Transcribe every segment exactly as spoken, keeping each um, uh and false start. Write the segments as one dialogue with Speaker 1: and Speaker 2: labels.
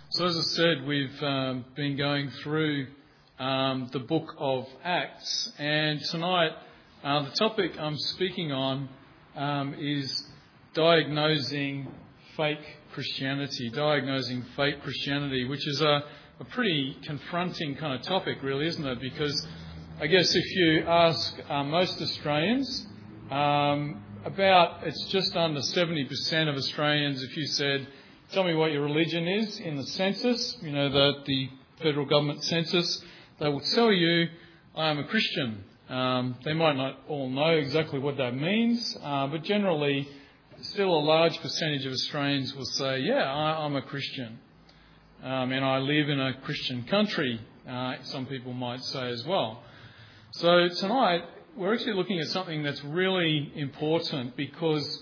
Speaker 1: So as I said, we've um, been going through um, the book of Acts, and tonight uh, the topic I'm speaking on um, is diagnosing fake Christianity, diagnosing fake Christianity, which is a, a pretty confronting kind of topic, really, isn't it? Because I guess if you ask uh, most Australians, um, about it's just under seventy percent of Australians, if you said, tell me what your religion is in the census, you know, the, the federal government census, they will tell you, I am a Christian. Um, they might not all know exactly what that means, uh, but generally, still a large percentage of Australians will say, yeah, I, I'm a Christian. Um, and I live in a Christian country, uh, some people might say as well. So tonight, we're actually looking at something that's really important because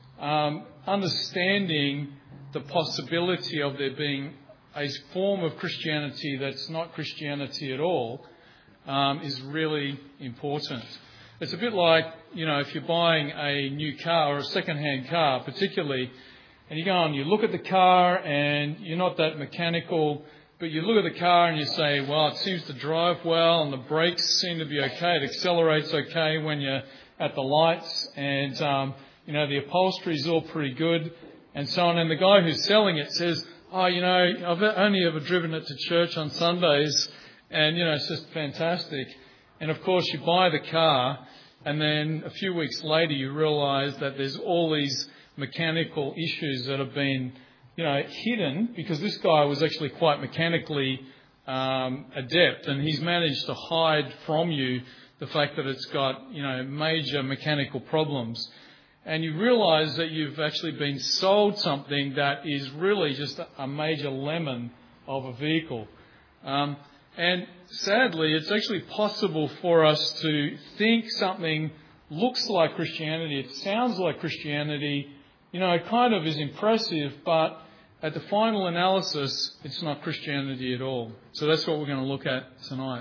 Speaker 1: um, understanding the possibility of there being a form of Christianity that's not Christianity at all um, is really important. It's a bit like, you know, if you're buying a new car or a second-hand car particularly, and you go and you look at the car and you're not that mechanical, but you look at the car and you say, well, it seems to drive well and the brakes seem to be okay, it accelerates okay when you're at the lights, and, um, you know, the upholstery's all pretty good, and so on. And the guy who's selling it says, oh, you know, I've only ever driven it to church on Sundays, and, you know, it's just fantastic. And, of course, you buy the car, and then a few weeks later you realise that there's all these mechanical issues that have been, you know, hidden, because this guy was actually quite mechanically um, adept, and he's managed to hide from you the fact that it's got, you know, major mechanical problems. And you realise that you've actually been sold something that is really just a major lemon of a vehicle. Um, and sadly, it's actually possible for us to think something looks like Christianity, it sounds like Christianity, you know, it kind of is impressive, but at the final analysis, it's not Christianity at all. So that's what we're going to look at tonight.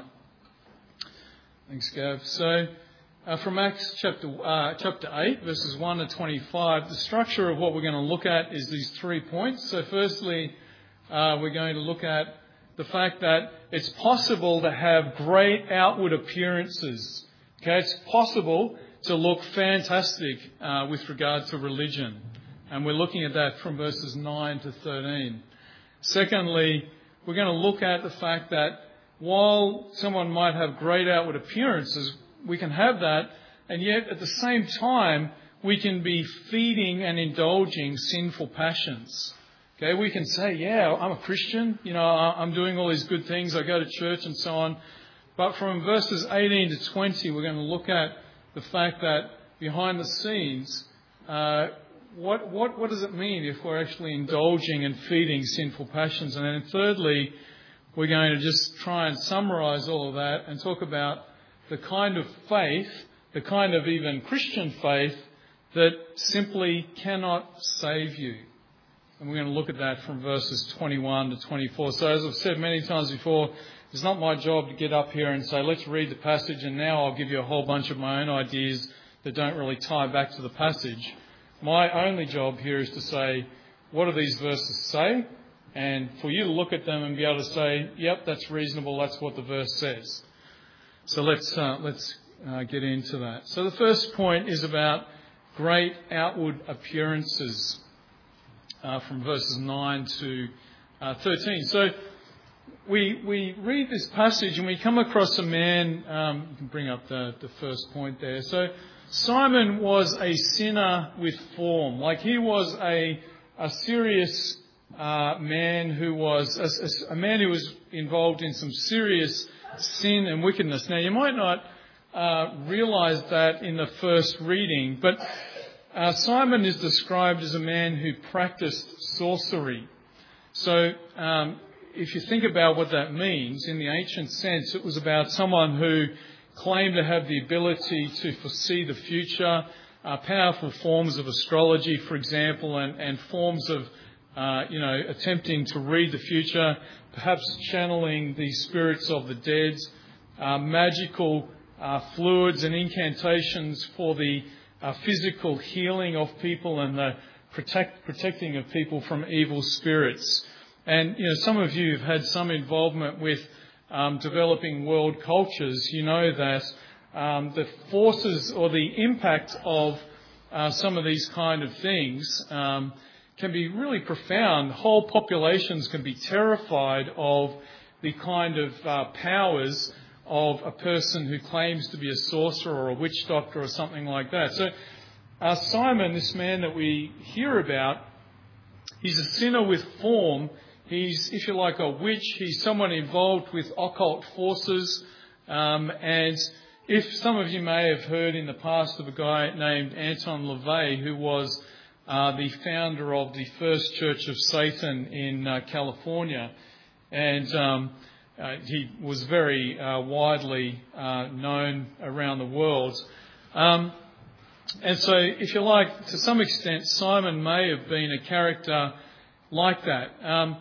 Speaker 1: Thanks, Gav. So, Uh, from Acts chapter uh, chapter eight, verses one to twenty-five, the structure of what we're going to look at is these three points. So firstly, uh, we're going to look at the fact that it's possible to have great outward appearances. Okay, it's possible to look fantastic uh, with regard to religion. And we're looking at that from verses nine to thirteen. Secondly, we're going to look at the fact that while someone might have great outward appearances, we can have that, and yet at the same time, we can be feeding and indulging sinful passions. Okay, we can say, yeah, I'm a Christian, you know, I'm doing all these good things, I go to church and so on. But from verses eighteen to twenty, we're going to look at the fact that behind the scenes, uh, what, what, what does it mean if we're actually indulging and feeding sinful passions? And then thirdly, we're going to just try and summarise all of that and talk about the kind of faith, the kind of even Christian faith, that simply cannot save you. And we're going to look at that from verses twenty-one to twenty-four. So as I've said many times before, it's not my job to get up here and say, let's read the passage and now I'll give you a whole bunch of my own ideas that don't really tie back to the passage. My only job here is to say, what do these verses say? And for you to look at them and be able to say, yep, that's reasonable, that's what the verse says. So let's uh, let's uh, get into that. So the first point is about great outward appearances uh, from verses nine to uh, thirteen. So we we read this passage and we come across a man. Um, you can bring up the, the first point there. So Simon was a sinner with form, like he was a a serious uh, man who was a, a, a man who was involved in some serious sin and wickedness. Now, you might not uh, realise that in the first reading, but uh, Simon is described as a man who practiced sorcery. So, um, if you think about what that means, in the ancient sense, it was about someone who claimed to have the ability to foresee the future, uh, powerful forms of astrology, for example, and, and forms of Uh, you know, attempting to read the future, perhaps channeling the spirits of the dead, uh, magical uh, fluids and incantations for the uh, physical healing of people and the protect, protecting of people from evil spirits. And, you know, some of you have had some involvement with um, developing world cultures. You know that um, the forces or the impact of uh, some of these kind of things um, can be really profound. Whole populations can be terrified of the kind of uh, powers of a person who claims to be a sorcerer or a witch doctor or something like that. So uh, Simon, this man that we hear about, he's a sinner with form. He's, if you like, a witch. He's someone involved with occult forces. Um, and if some of you may have heard in the past of a guy named Anton LaVey, who was uh, the founder of the First Church of Satan in uh, California. And um, uh, he was very uh, widely uh, known around the world. Um, and so, if you like, to some extent, Simon may have been a character like that. Um,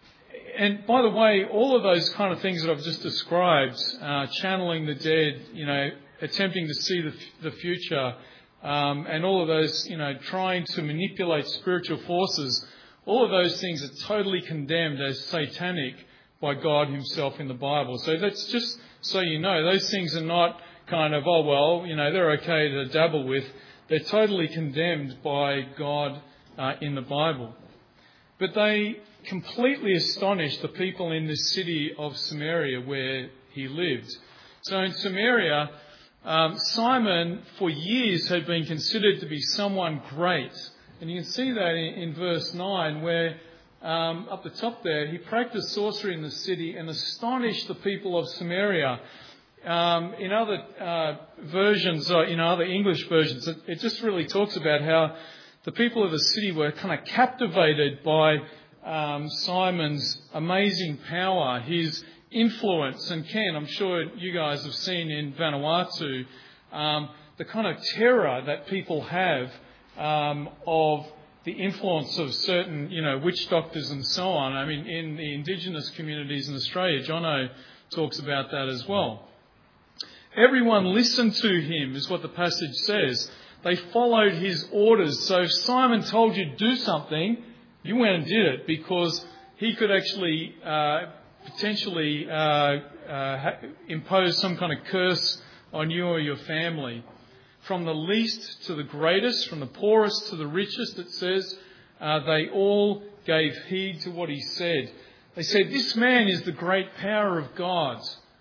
Speaker 1: and by the way, all of those kind of things that I've just described, uh, channeling the dead, you know, attempting to see the, f- the future, um, and all of those, you know, trying to manipulate spiritual forces, all of those things are totally condemned as satanic by God himself in the Bible. So that's just so you know, those things are not kind of, oh, well, you know, they're okay to dabble with. They're totally condemned by God uh, in the Bible. But they completely astonished the people in this city of Samaria where he lived. So in Samaria, um, Simon for years had been considered to be someone great. And you can see that in, in verse nine where um, up the top there, he practiced sorcery in the city and astonished the people of Samaria. Um, in other uh, versions, uh, in other English versions, it, it just really talks about how the people of the city were kind of captivated by um, Simon's amazing power, his influence. And Ken, I'm sure you guys have seen in Vanuatu um, the kind of terror that people have um, of the influence of certain, you know, witch doctors and so on. I mean, in the Indigenous communities in Australia, Jono talks about that as well. Everyone listened to him, is what the passage says. They followed his orders. So if Simon told you to do something, you went and did it because he could actually uh, potentially uh, uh, ha- impose some kind of curse on you or your family. From the least to the greatest, from the poorest to the richest, it says, uh, they all gave heed to what he said. They said, this man is the great power of God.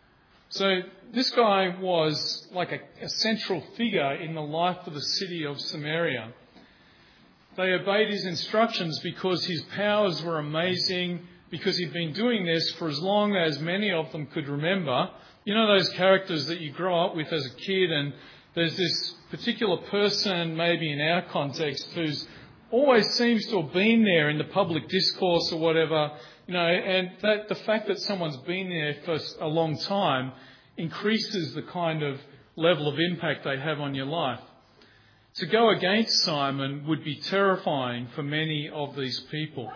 Speaker 1: So this guy was like a, a central figure in the life of the city of Samaria. They obeyed his instructions because his powers were amazing, because he'd been doing this for as long as many of them could remember. You know those characters that you grow up with as a kid, and there's this particular person, maybe in our context, who's always seems to have been there in the public discourse or whatever, you know, and that the fact that someone's been there for a long time increases the kind of level of impact they have on your life. To go against Simon would be terrifying for many of these people.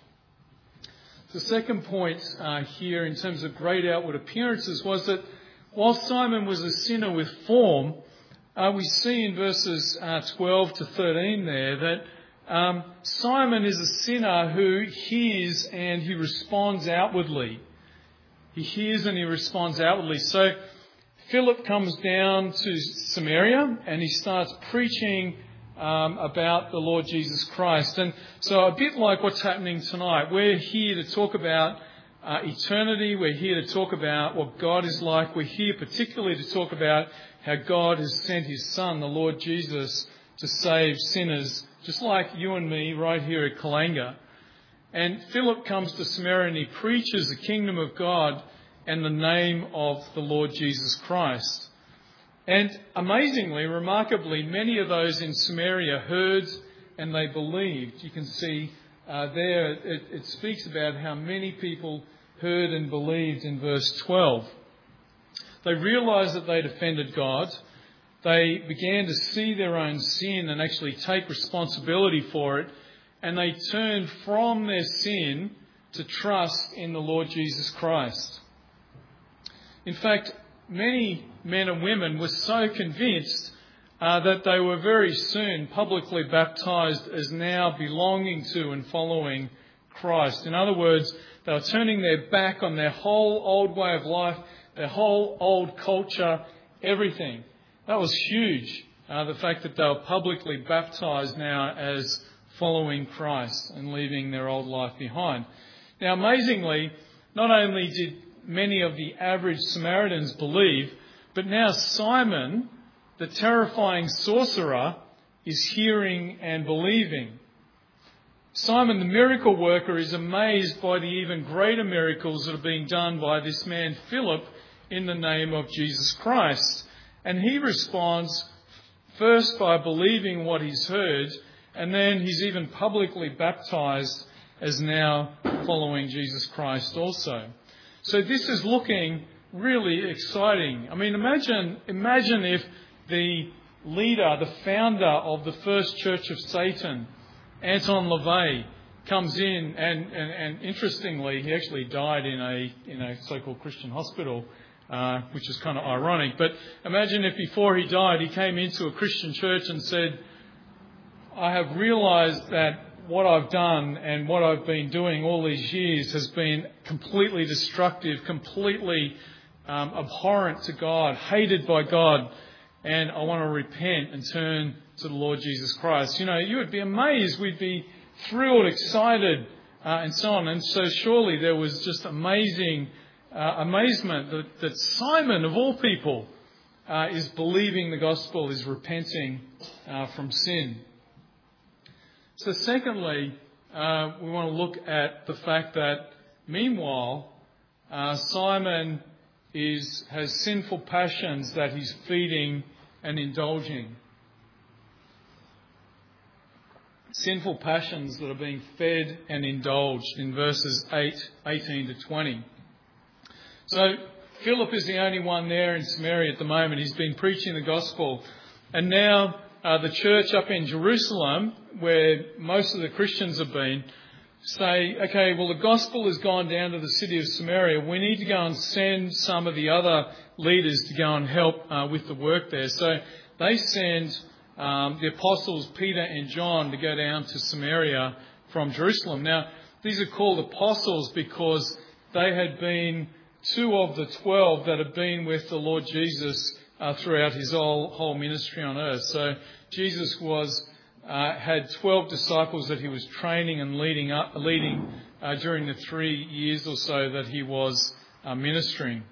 Speaker 1: The second point uh, here in terms of great outward appearances was that while Simon was a sinner with form, uh, we see in verses uh, twelve to thirteen there that um, Simon is a sinner who hears and he responds outwardly. He hears and he responds outwardly. So Philip comes down to Samaria and he starts preaching um, about the Lord Jesus Christ. And so a bit like what's happening tonight, we're here to talk about uh, eternity. We're here to talk about what God is like. We're here particularly to talk about how God has sent his Son, the Lord Jesus, to save sinners, just like you and me right here at Kalanga. And Philip comes to Samaria and he preaches the kingdom of God and the name of the Lord Jesus Christ. And amazingly, remarkably, many of those in Samaria heard and they believed. You can see uh, there it, it speaks about how many people heard and believed in verse twelve. They realised that they'd offended God. They began to see their own sin and actually take responsibility for it. And they turned from their sin to trust in the Lord Jesus Christ. In fact, many men and women were so convinced uh, that they were very soon publicly baptised as now belonging to and following Christ. In other words, they were turning their back on their whole old way of life, their whole old culture, everything. That was huge, uh, the fact that they were publicly baptised now as following Christ and leaving their old life behind. Now, amazingly, not only did many of the average Samaritans believe, but now Simon, the terrifying sorcerer, is hearing and believing. Simon, the miracle worker, is amazed by the even greater miracles that are being done by this man Philip in the name of Jesus Christ. And he responds first by believing what he's heard, and then he's even publicly baptised as now following Jesus Christ also. So this is looking really exciting. I mean, imagine, imagine if the leader, the founder of the first Church of Satan, Anton LaVey, comes in and, and, and interestingly, he actually died in a in a so-called Christian hospital, uh, which is kind of ironic. But imagine if before he died, he came into a Christian church and said, I have realised that what I've done and what I've been doing all these years has been completely destructive, completely um, abhorrent to God, hated by God, and I want to repent and turn to the Lord Jesus Christ. You know, you would be amazed. We'd be thrilled, excited, uh, and so on. And so surely there was just amazing uh, amazement that, that Simon, of all people, uh, is believing the gospel, is repenting uh, from sin. So secondly, uh, we want to look at the fact that meanwhile, uh, Simon is has sinful passions that he's feeding and indulging. Sinful passions that are being fed and indulged in verses eight, eighteen to twenty. So Philip is the only one there in Samaria at the moment. He's been preaching the gospel. And now uh, the church up in Jerusalem, where most of the Christians have been, say, okay, well, the gospel has gone down to the city of Samaria. We need to go and send some of the other leaders to go and help uh, with the work there. So they send um, the apostles Peter and John to go down to Samaria from Jerusalem. Now, these are called apostles because they had been two of the twelve that had been with the Lord Jesus uh, throughout his whole, whole ministry on earth. So Jesus was uh, had twelve disciples that he was training and leading up, leading uh, during the three years or so that he was uh, ministering.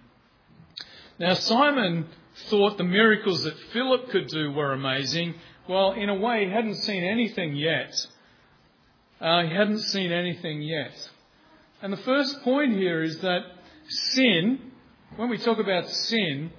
Speaker 1: Now, Simon thought the miracles that Philip could do were amazing. Well, in a way, he hadn't seen anything yet. Uh, he hadn't seen anything yet. And the first point here is that sin, when we talk about sin,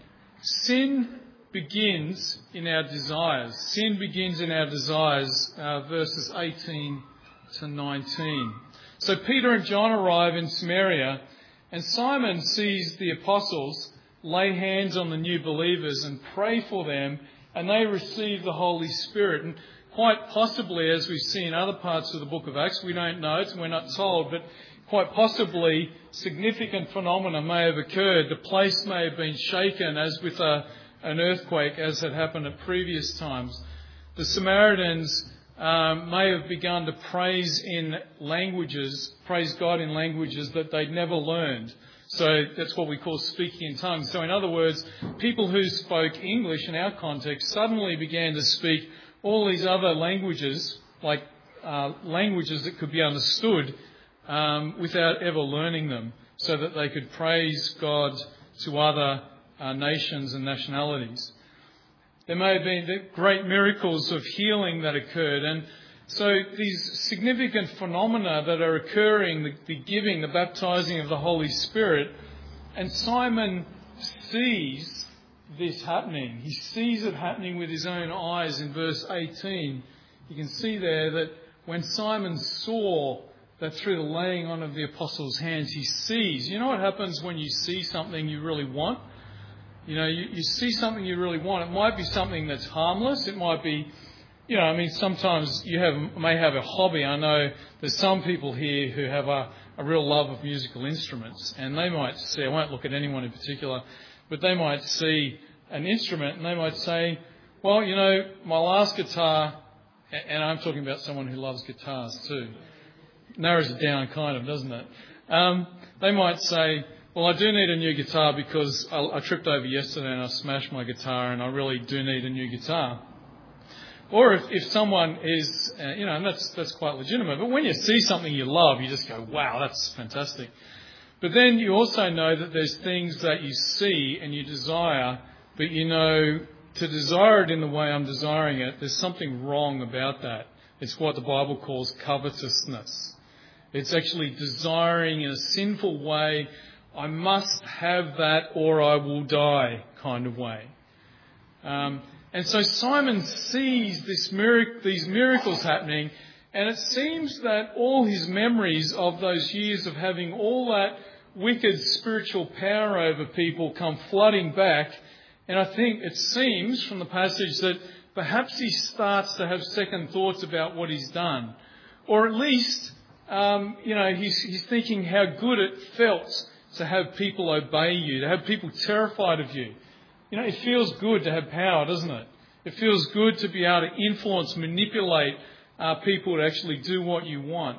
Speaker 1: sin begins in our desires. Sin begins in our desires, uh, verses eighteen to nineteen. So Peter and John arrive in Samaria, and Simon sees the apostles lay hands on the new believers and pray for them, and they receive the Holy Spirit. And quite possibly, as we see in other parts of the book of Acts, we don't know it, we're not told, but quite possibly significant phenomena may have occurred. The place may have been shaken as with a, an earthquake, as had happened at previous times. The Samaritans um, may have begun to praise in languages, praise God in languages that they'd never learned. So that's what we call speaking in tongues. So in other words, people who spoke English in our context suddenly began to speak all these other languages, like uh, languages that could be understood um, without ever learning them, so that they could praise God to other uh, nations and nationalities. There may have been great miracles of healing that occurred, and so these significant phenomena that are occurring, the, the giving, the baptizing of the Holy Spirit, and Simon sees this happening. He sees it happening with his own eyes in verse eighteen. You can see there that when Simon saw that through the laying on of the apostles' hands, he sees. You know what happens when you see something you really want? You know, you, you see something you really want. It might be something that's harmless. It might be, you know, I mean, sometimes you have may have a hobby. I know there's some people here who have a, a real love of musical instruments, and they might see, I won't look at anyone in particular, but they might see an instrument and they might say, well, you know, my last guitar, and I'm talking about someone who loves guitars too, narrows it down kind of, doesn't it? Um, they might say, well, I do need a new guitar because I, I tripped over yesterday and I smashed my guitar and I really do need a new guitar. Or if, if someone is, uh, you know, and that's that's quite legitimate, but when you see something you love, you just go, wow, that's fantastic. But then you also know that there's things that you see and you desire, but you know, to desire it in the way I'm desiring it, there's something wrong about that. It's what the Bible calls covetousness. It's actually desiring in a sinful way, I must have that or I will die kind of way. Um, and so Simon sees this mirac- these miracles happening, and it seems that all his memories of those years of having all that wicked spiritual power over people come flooding back. And I think it seems from the passage that perhaps he starts to have second thoughts about what he's done. Or at least, um, you know, he's, he's thinking how good it felt to have people obey you, to have people terrified of you. You know, it feels good to have power, doesn't it? It feels good to be able to influence, manipulate uh, people to actually do what you want.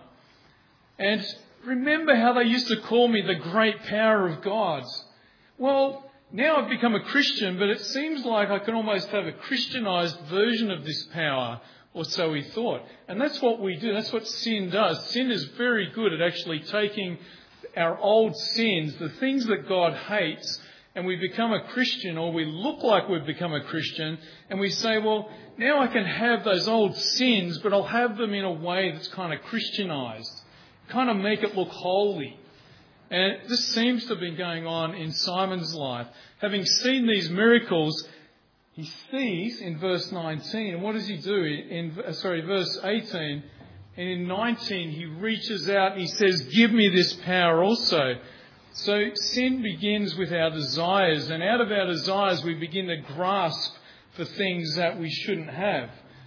Speaker 1: And remember how they used to call me the great power of God. Well, now I've become a Christian, but it seems like I can almost have a Christianized version of this power, or so we thought. And that's what we do. That's what sin does. Sin is very good at actually taking our old sins, the things that God hates, and we become a Christian, or we look like we've become a Christian, and we say, well, now I can have those old sins, but I'll have them in a way that's kind of Christianized, kind of make it look holy. And this seems to have been going on in Simon's life. Having seen these miracles, he sees in verse nineteen, and what does he do? In sorry, verse eighteen, and in nineteen he reaches out and he says, give me this power also. So sin begins with our desires, and out of our desires we begin to grasp for things that we shouldn't have.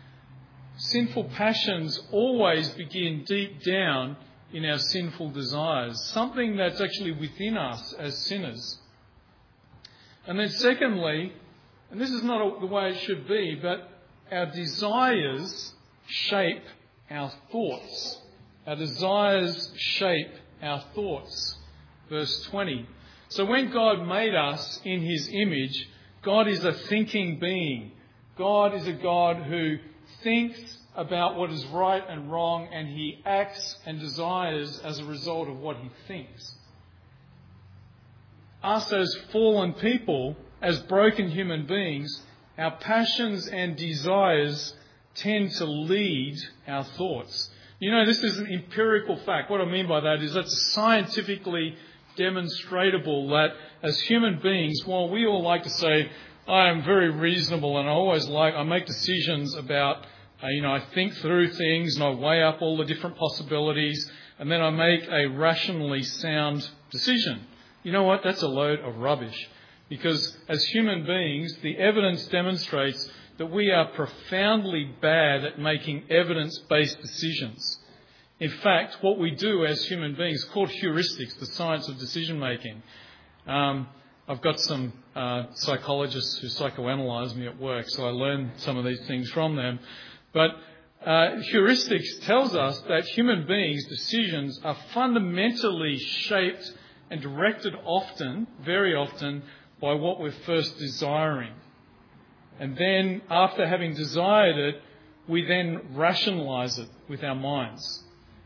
Speaker 1: Sinful passions always begin deep down in our sinful desires, something that's actually within us as sinners. And then secondly, and this is not the way it should be, but our desires shape our thoughts. Our desires shape our thoughts. Verse twenty. So when God made us in his image, God is a thinking being. God is a God who thinks about what is right and wrong, and he acts and desires as a result of what he thinks. Us as fallen people, as broken human beings, our passions and desires tend to lead our thoughts. You know, this is an empirical fact. What I mean by that is that's scientifically demonstrable that as human beings, while we all like to say, I am very reasonable and I always like, I make decisions about, uh, you know, I think through things and I weigh up all the different possibilities and then I make a rationally sound decision. You know what? That's a load of rubbish. Because as human beings, the evidence demonstrates that we are profoundly bad at making evidence-based decisions. In fact, what we do as human beings is called heuristics, the science of decision-making. Um, I've got some uh, psychologists who psychoanalyse me at work, so I learn some of these things from them. But uh, heuristics tells us that human beings' decisions are fundamentally shaped and directed often, very often, by what we're first desiring. And then, after having desired it, we then rationalise it with our minds.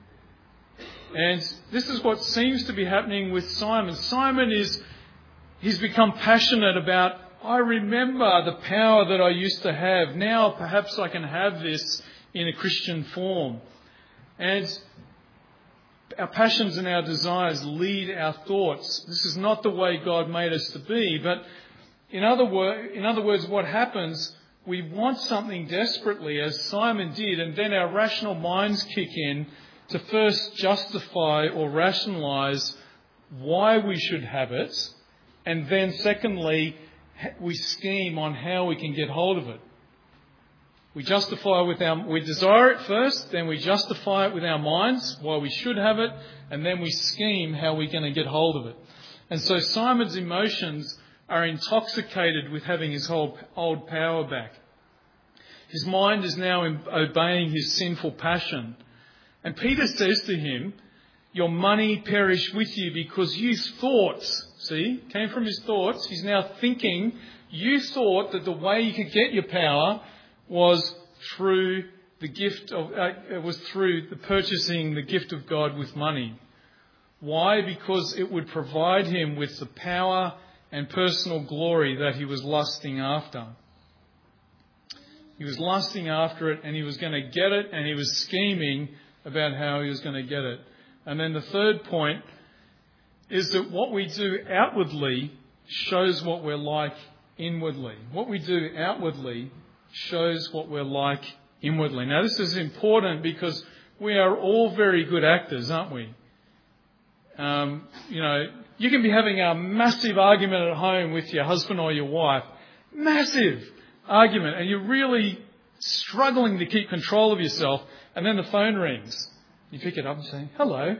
Speaker 1: And this is what seems to be happening with Simon. Simon is, he's become passionate about, I remember the power that I used to have. Now perhaps I can have this in a Christian form. And our passions and our desires lead our thoughts. This is not the way God made us to be. But in other, wor- in other words, what happens, we want something desperately, as Simon did, and then our rational minds kick in to first justify or rationalise why we should have it, and then secondly, we scheme on how we can get hold of it. We justify with our, we desire it first, then we justify it with our minds why we should have it, and then we scheme how we're going to get hold of it. And so Simon's emotions are intoxicated with having his whole old power back. His mind is now obeying his sinful passion. And Peter says to him, your money perish with you because you thought, see, came from his thoughts. He's now thinking, you thought that the way you could get your power was through the gift of, uh, it was through the purchasing the gift of God with money. Why? Because it would provide him with the power and personal glory that he was lusting after. He was lusting after it and he was going to get it, and he was scheming about how he was going to get it. And then the third point is that what we do outwardly shows what we're like inwardly. What we do outwardly shows what we're like inwardly. Now, this is important because we are all very good actors, aren't we? Um, you know, you can be having a massive argument at home with your husband or your wife. Massive argument. And you're really struggling to keep control of yourself. And then the phone rings. You pick it up and say, hello.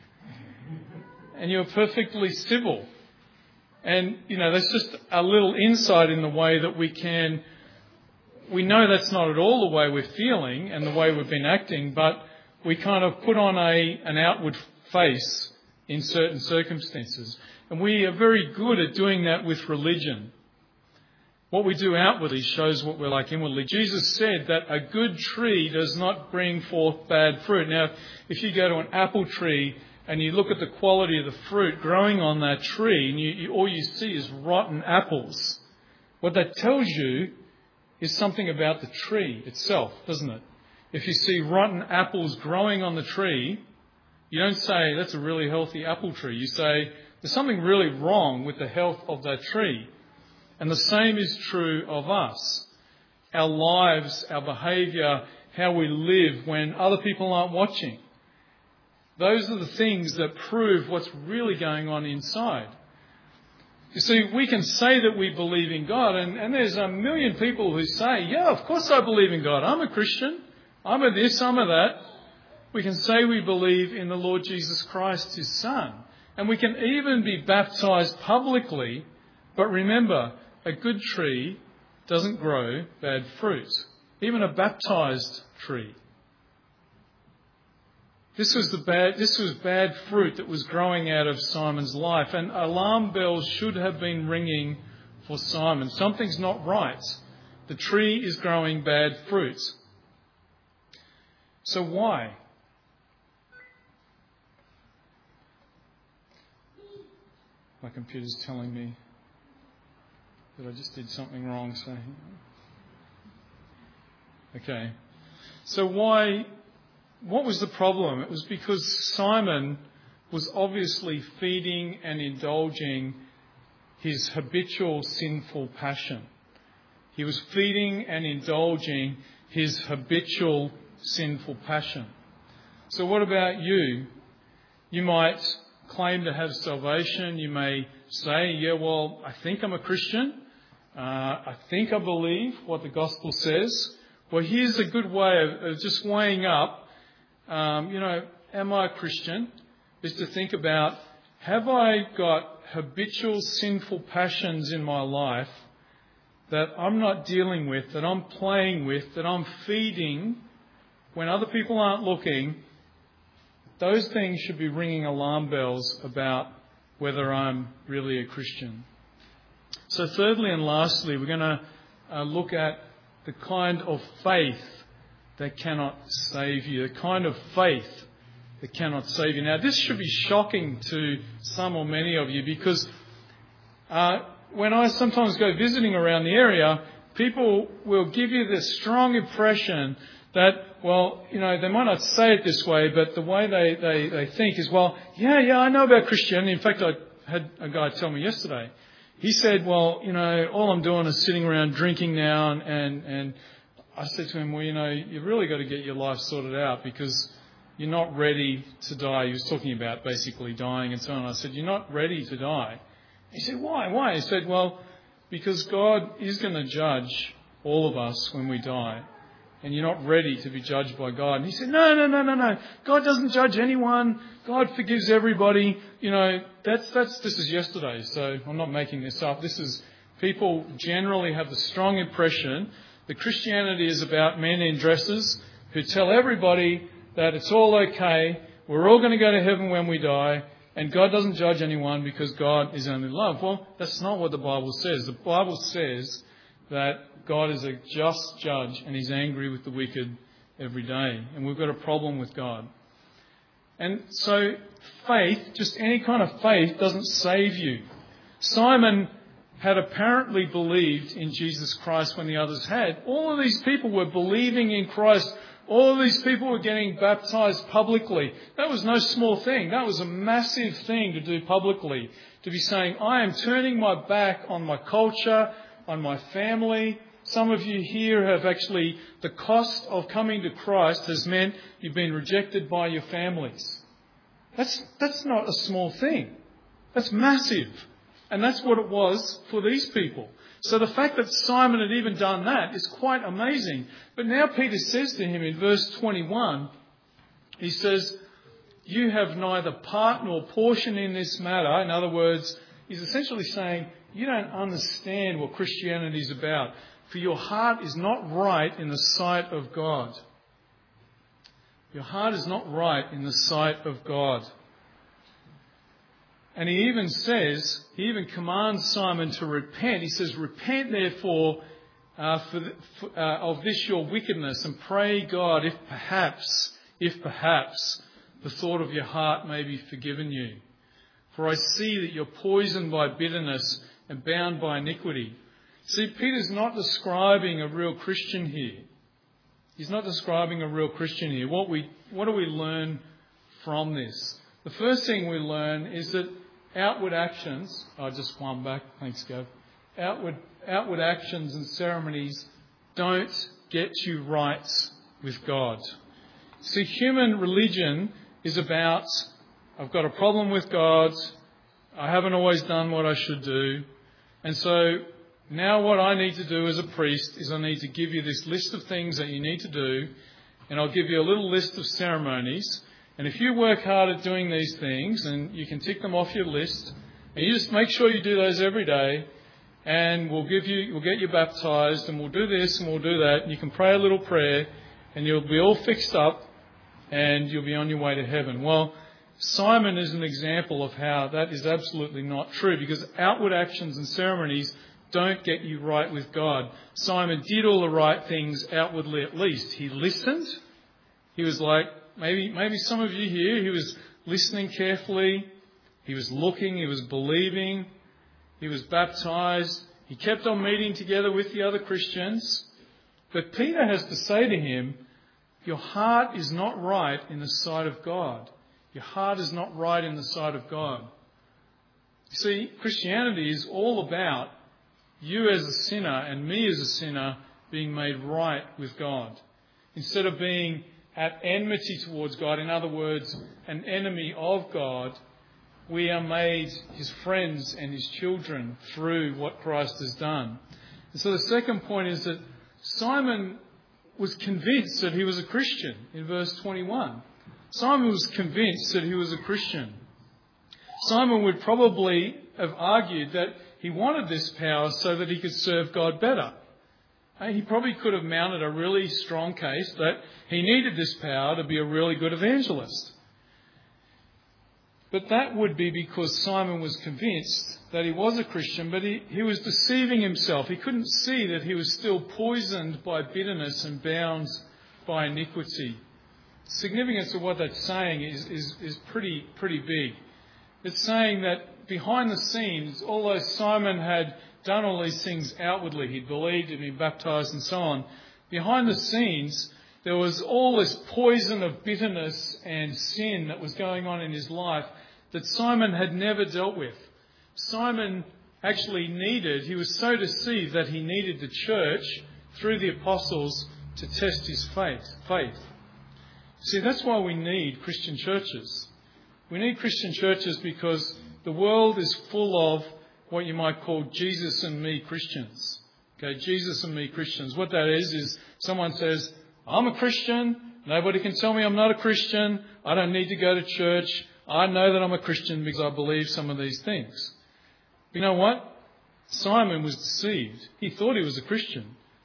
Speaker 1: And you're perfectly civil. And, you know, that's just a little insight in the way that we can, we know that's not at all the way we're feeling and the way we've been acting, but we kind of put on a an outward face in certain circumstances. And we are very good at doing that with religion. What we do outwardly shows what we're like inwardly. Jesus said that a good tree does not bring forth bad fruit. Now, if you go to an apple tree and you look at the quality of the fruit growing on that tree, and you, you, all you see is rotten apples, what that tells you is something about the tree itself, doesn't it? If you see rotten apples growing on the tree, you don't say, that's a really healthy apple tree. You say, there's something really wrong with the health of that tree. And the same is true of us. Our lives, our behaviour, how we live when other people aren't watching. Those are the things that prove what's really going on inside. You see, we can say that we believe in God, and, and there's a million people who say, yeah, of course I believe in God. I'm a Christian. I'm a this, I'm a that. We can say we believe in the Lord Jesus Christ, his Son. And we can even be baptised publicly. But remember, a good tree doesn't grow bad fruit. Even a baptised tree. This was the bad, this was bad fruit that was growing out of Simon's life. And alarm bells should have been ringing for Simon. Something's not right. The tree is growing bad fruit. So why? My computer's telling me that I just did something wrong. So, okay. So why? What was the problem? It was because Simon was obviously feeding and indulging his habitual sinful passion. He was feeding and indulging his habitual sinful passion. So what about you? You might claim to have salvation. You may say, yeah, well, I think I'm a Christian. Uh, I think I believe what the gospel says. Well, here's a good way of, of just weighing up, um, you know, am I a Christian? Is to think about, have I got habitual sinful passions in my life that I'm not dealing with, that I'm playing with, that I'm feeding when other people aren't looking? Those things should be ringing alarm bells about whether I'm really a Christian. So thirdly and lastly, we're going to uh, look at the kind of faith that cannot save you. The kind of faith that cannot save you. Now, this should be shocking to some or many of you, because uh, when I sometimes go visiting around the area, people will give you this strong impression that, well, you know, they might not say it this way, but the way they, they, they think is, well, yeah, yeah, I know about Christianity. In fact, I had a guy tell me yesterday. He said, well, you know, all I'm doing is sitting around drinking now. And, and, and I said to him, well, you know, you've really got to get your life sorted out because you're not ready to die. He was talking about basically dying and so on. I said, you're not ready to die. He said, why? Why? He said, well, because God is going to judge all of us when we die. And you're not ready to be judged by God. And he said, no, no, no, no, no. God doesn't judge anyone. God forgives everybody. You know, that's, that's, this is yesterday, so I'm not making this up. This is, people generally have the strong impression that Christianity is about men in dresses who tell everybody that it's all okay, we're all going to go to heaven when we die, and God doesn't judge anyone because God is only love. Well, that's not what the Bible says. The Bible says that God is a just judge and he's angry with the wicked every day. And we've got a problem with God. And so faith, just any kind of faith, doesn't save you. Simon had apparently believed in Jesus Christ when the others had. All of these people were believing in Christ. All of these people were getting baptized publicly. That was no small thing. That was a massive thing to do publicly. To be saying, I am turning my back on my culture, on my family. Some of you here have actually, the cost of coming to Christ has meant you've been rejected by your families. That's, that's not a small thing. That's massive. And that's what it was for these people. So the fact that Simon had even done that is quite amazing. But now Peter says to him in verse twenty-one, he says, you have neither part nor portion in this matter. In other words, he's essentially saying, you don't understand what Christianity is about, for your heart is not right in the sight of God. Your heart is not right in the sight of God. And he even says, he even commands Simon to repent. He says, repent therefore uh, for the, for, uh, of this your wickedness, and pray God if perhaps, if perhaps, the thought of your heart may be forgiven you. For I see that you're poisoned by bitterness and bound by iniquity. See, Peter's not describing a real Christian here. He's not describing a real Christian here. What we, what do we learn from this? The first thing we learn is that outward actions, I oh, just one back, thanks Gav. Outward, outward actions and ceremonies don't get you right with God. See, human religion is about, I've got a problem with God, I haven't always done what I should do, and so now what I need to do as a priest is I need to give you this list of things that you need to do, and I'll give you a little list of ceremonies. And if you work hard at doing these things, and you can tick them off your list, and you just make sure you do those every day, and we'll give you, we'll get you baptized, and we'll do this and we'll do that, and you can pray a little prayer, and you'll be all fixed up, and you'll be on your way to heaven. Well, Simon is an example of how that is absolutely not true, because outward actions and ceremonies don't get you right with God. Simon did all the right things outwardly at least. He listened. He was like, maybe maybe some of you here, he was listening carefully. He was looking. He was believing. He was baptized. He kept on meeting together with the other Christians. But Peter has to say to him, your heart is not right in the sight of God. Your heart is not right in the sight of God. You see, Christianity is all about you as a sinner and me as a sinner being made right with God. Instead of being at enmity towards God, in other words, an enemy of God, we are made his friends and his children through what Christ has done. And so the second point is that Simon was convinced that he was a Christian in verse twenty-one. Simon was convinced that he was a Christian. Simon would probably have argued that he wanted this power so that he could serve God better. He probably could have mounted a really strong case that he needed this power to be a really good evangelist. But that would be because Simon was convinced that he was a Christian, but he, he was deceiving himself. He couldn't see that he was still poisoned by bitterness and bound by iniquity. The significance of what that's saying is, is, is pretty, pretty big. It's saying that behind the scenes, although Simon had done all these things outwardly, he'd believed, he'd been baptized and so on, behind the scenes there was all this poison of bitterness and sin that was going on in his life that Simon had never dealt with. Simon actually needed, he was so deceived that he needed the church through the apostles to test his faith. faith. See, that's why we need Christian churches. We need Christian churches because the world is full of what you might call Jesus and me Christians. Okay, Jesus and me Christians. What that is, is someone says, I'm a Christian. Nobody can tell me I'm not a Christian. I don't need to go to church. I know that I'm a Christian because I believe some of these things. You know what? Simon was deceived. He thought he was a Christian.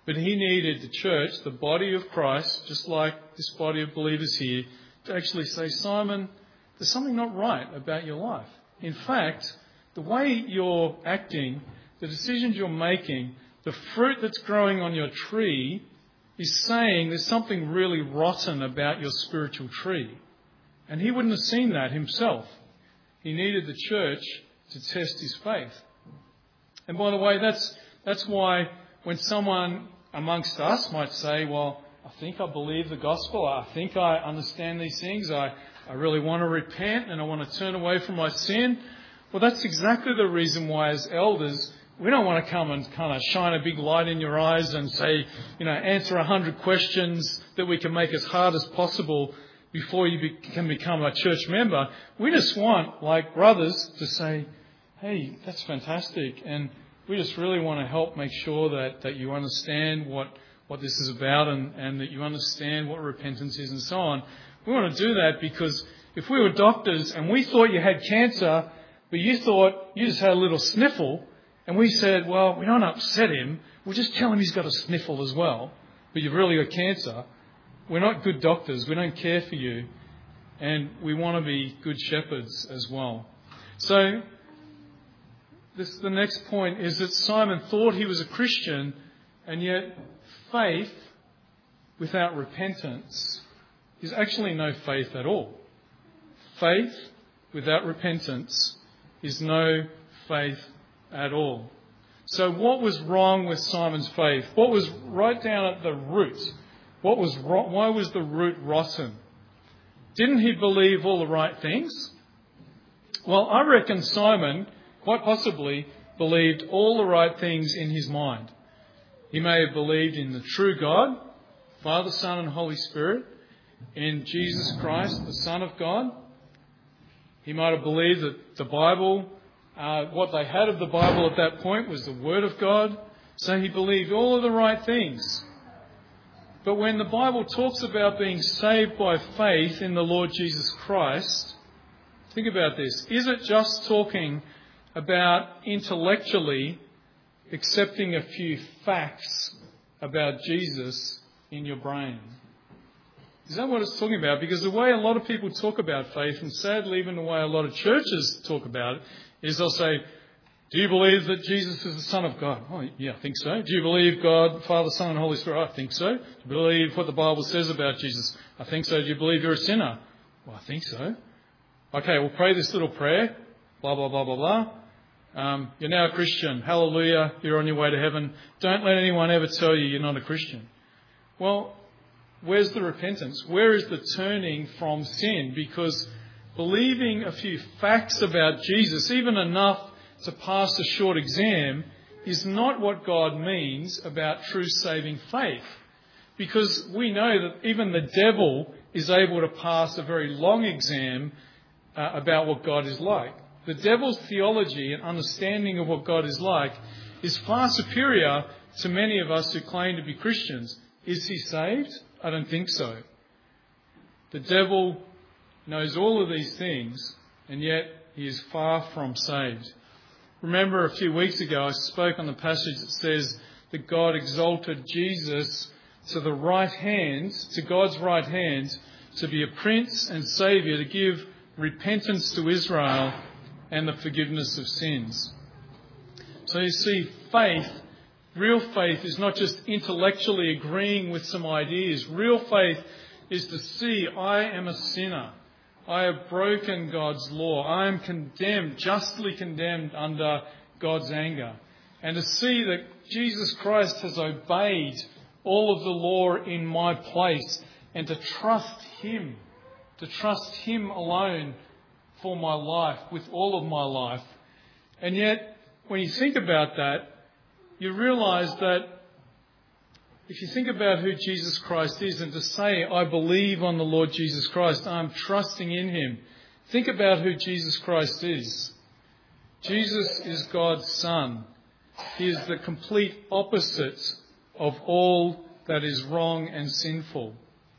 Speaker 1: But he needed the church, the body of Christ, just like this body of believers here, to actually say, Simon, there's something not right about your life. In fact, the way you're acting, the decisions you're making, the fruit that's growing on your tree is saying there's something really rotten about your spiritual tree. And he wouldn't have seen that himself. He needed the church to test his faith. And by the way, that's that's why when someone amongst us might say, well, I think I believe the gospel, I think I understand these things, I, I really want to repent and I want to turn away from my sin. Well, that's exactly the reason why as elders, we don't want to come and kind of shine a big light in your eyes and say, you know, answer a hundred questions that we can make as hard as possible before you be, can become a church member. We just want, like brothers, to say, hey, that's fantastic. And we just really want to help make sure that, that you understand what, what this is about and, and that you understand what repentance is and so on. We want to do that because if we were doctors and we thought you had cancer, but you thought you just had a little sniffle, and we said, well, we don't upset him, we'll just tell him he's got a sniffle as well, but you've really got cancer. We're not good doctors. We don't care for you. And we want to be good shepherds as well. So this, the next point is that Simon thought he was a Christian, and yet faith without repentance is actually no faith at all. Faith without repentance is no faith at all. So what was wrong with Simon's faith? What was right down at the root? What was ro- why was the root rotten? Didn't he believe all the right things? Well, I reckon Simon quite possibly believed all the right things in his mind. He may have believed in the true God, Father, Son and Holy Spirit, in Jesus Christ, the Son of God. He might have believed that the Bible, uh, what they had of the Bible at that point was the Word of God. So he believed all of the right things. But when the Bible talks about being saved by faith in the Lord Jesus Christ, think about this. Is it just talking about intellectually accepting a few facts about Jesus in your brain? Is that what it's talking about? Because the way a lot of people talk about faith, and sadly even the way a lot of churches talk about it, is they'll say, do you believe that Jesus is the Son of God? Oh, yeah, I think so. Do you believe God, Father, Son and Holy Spirit? I think so. Do you believe what the Bible says about Jesus? I think so. Do you believe you're a sinner? Well, I think so. Okay, we'll pray this little prayer. Blah, blah, blah, blah, blah. Um, you're now a Christian. Hallelujah. You're on your way to heaven. Don't let anyone ever tell you you're not a Christian. Well, where's the repentance? Where is the turning from sin? Because believing a few facts about Jesus, even enough to pass a short exam, is not what God means about true saving faith. Because we know that even the devil is able to pass a very long exam uh, about what God is like. The devil's theology and understanding of what God is like is far superior to many of us who claim to be Christians. Is he saved? I don't think so. The devil knows all of these things, and yet he is far from saved. Remember a few weeks ago I spoke on the passage that says that God exalted Jesus to the right hand, to God's right hand, to be a prince and saviour, to give repentance to Israel and the forgiveness of sins. So you see, faith, real faith, is not just intellectually agreeing with some ideas. Real faith is to see, I am a sinner. I have broken God's law. I am condemned, justly condemned under God's anger. And to see that Jesus Christ has obeyed all of the law in my place, and to trust Him, to trust Him alone for my life, with all of my life. And yet, when you think about that, you realise that if you think about who Jesus Christ is, and to say, I believe on the Lord Jesus Christ, I'm trusting in Him. Think about who Jesus Christ is. Jesus is God's Son. He is the complete opposite of all that is wrong and sinful.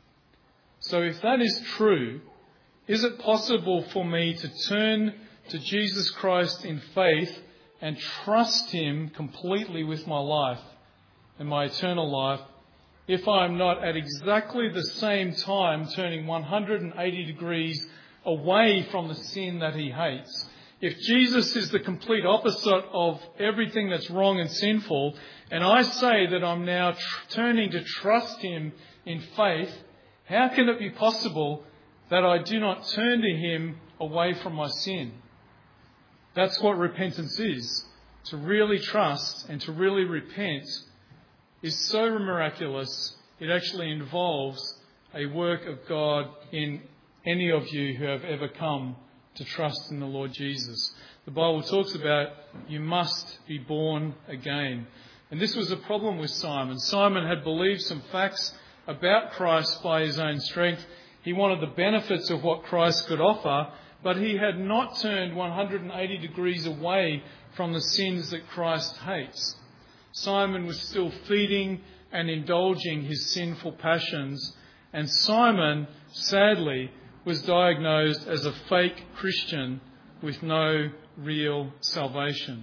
Speaker 1: So if that is true, is it possible for me to turn to Jesus Christ in faith and trust Him completely with my life? and my eternal life if I am not at exactly the same time turning one hundred eighty degrees away from the sin that he hates. If Jesus is the complete opposite of everything that's wrong and sinful, and I say that I'm now tr- turning to trust him in faith, how can it be possible that I do not turn to him away from my sin? That's what repentance is. To really trust and to really repent is so miraculous, it actually involves a work of God in any of you who have ever come to trust in the Lord Jesus. The Bible talks about you must be born again. And this was a problem with Simon. Simon had believed some facts about Christ by his own strength. He wanted the benefits of what Christ could offer, but he had not turned one hundred eighty degrees away from the sins that Christ hates. Simon was still feeding and indulging his sinful passions, and Simon, sadly, was diagnosed as a fake Christian with no real salvation.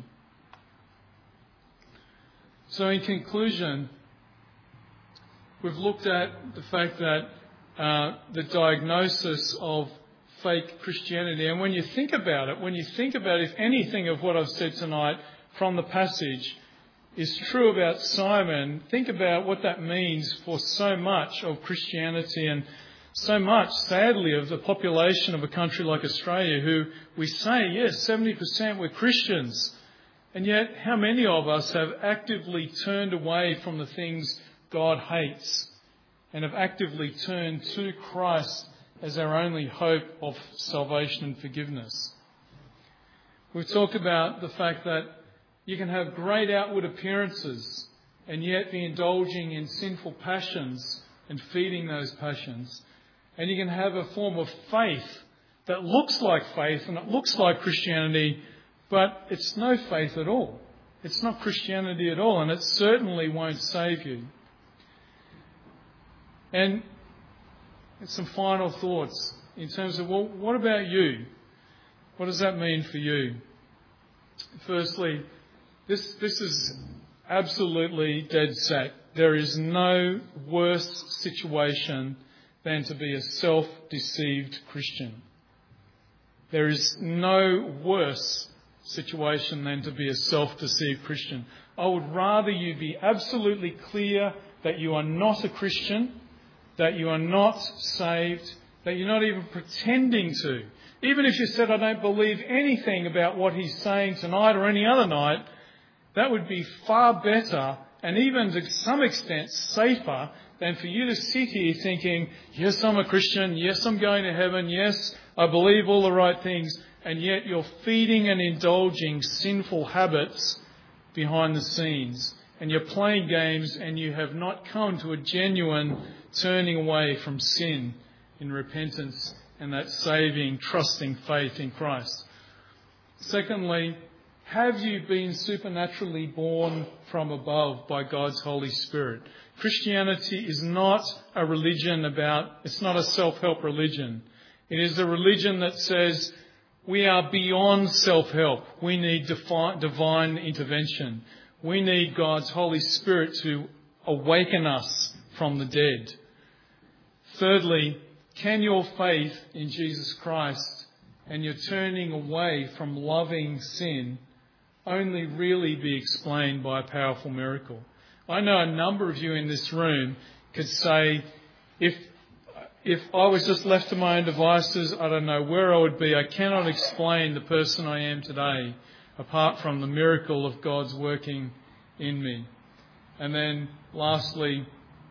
Speaker 1: So in conclusion, we've looked at the fact that uh, the diagnosis of fake Christianity, and when you think about it, when you think about if anything of what I've said tonight from the passage is true about Simon, think about what that means for so much of Christianity and so much, sadly, of the population of a country like Australia who we say, yes, seventy percent were Christians. And yet, how many of us have actively turned away from the things God hates and have actively turned to Christ as our only hope of salvation and forgiveness? We've talked about the fact that you can have great outward appearances and yet be indulging in sinful passions and feeding those passions. And you can have a form of faith that looks like faith and it looks like Christianity, but it's no faith at all. It's not Christianity at all, and it certainly won't save you. And some final thoughts in terms of, well, what about you? What does that mean for you? Firstly, this, this is absolutely dead set. There is no worse situation than to be a self-deceived Christian. There is no worse situation than to be a self-deceived Christian. I would rather you be absolutely clear that you are not a Christian, that you are not saved, that you're not even pretending to. Even if you said, I don't believe anything about what he's saying tonight or any other night, that would be far better and even to some extent safer than for you to sit here thinking, yes, I'm a Christian, yes, I'm going to heaven, yes, I believe all the right things, and yet you're feeding and indulging sinful habits behind the scenes. And you're playing games and you have not come to a genuine turning away from sin in repentance and that saving, trusting faith in Christ. Secondly, have you been supernaturally born from above by God's Holy Spirit? Christianity is not a religion about, it's not a self-help religion. It is a religion that says we are beyond self-help. We need defi- divine intervention. We need God's Holy Spirit to awaken us from the dead. Thirdly, can your faith in Jesus Christ and your turning away from loving sin only really be explained by a powerful miracle? I know a number of you in this room could say, if if I was just left to my own devices, I don't know where I would be. I cannot explain the person I am today apart from the miracle of God's working in me. And then lastly,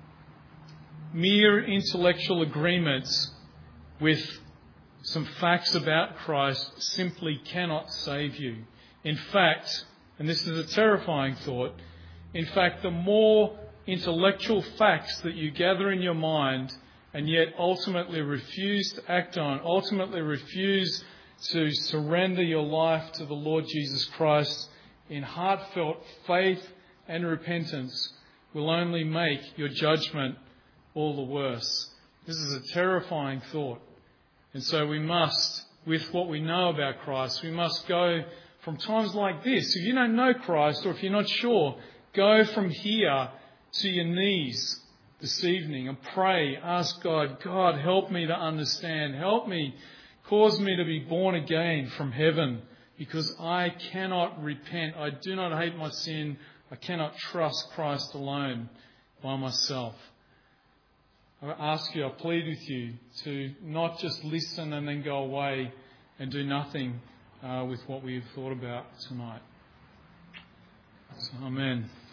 Speaker 1: mere intellectual agreements with some facts about Christ simply cannot save you. In fact, and this is a terrifying thought, in fact, the more intellectual facts that you gather in your mind and yet ultimately refuse to act on, ultimately refuse to surrender your life to the Lord Jesus Christ in heartfelt faith and repentance, will only make your judgment all the worse. This is a terrifying thought. And so we must, with what we know about Christ, we must go from times like this. If you don't know Christ or if you're not sure, go from here to your knees this evening and pray, ask God, God, help me to understand, help me, cause me to be born again from heaven, because I cannot repent. I do not hate my sin. I cannot trust Christ alone by myself. I ask you, I plead with you to not just listen and then go away and do nothing uh, with what we've thought about tonight. So, amen.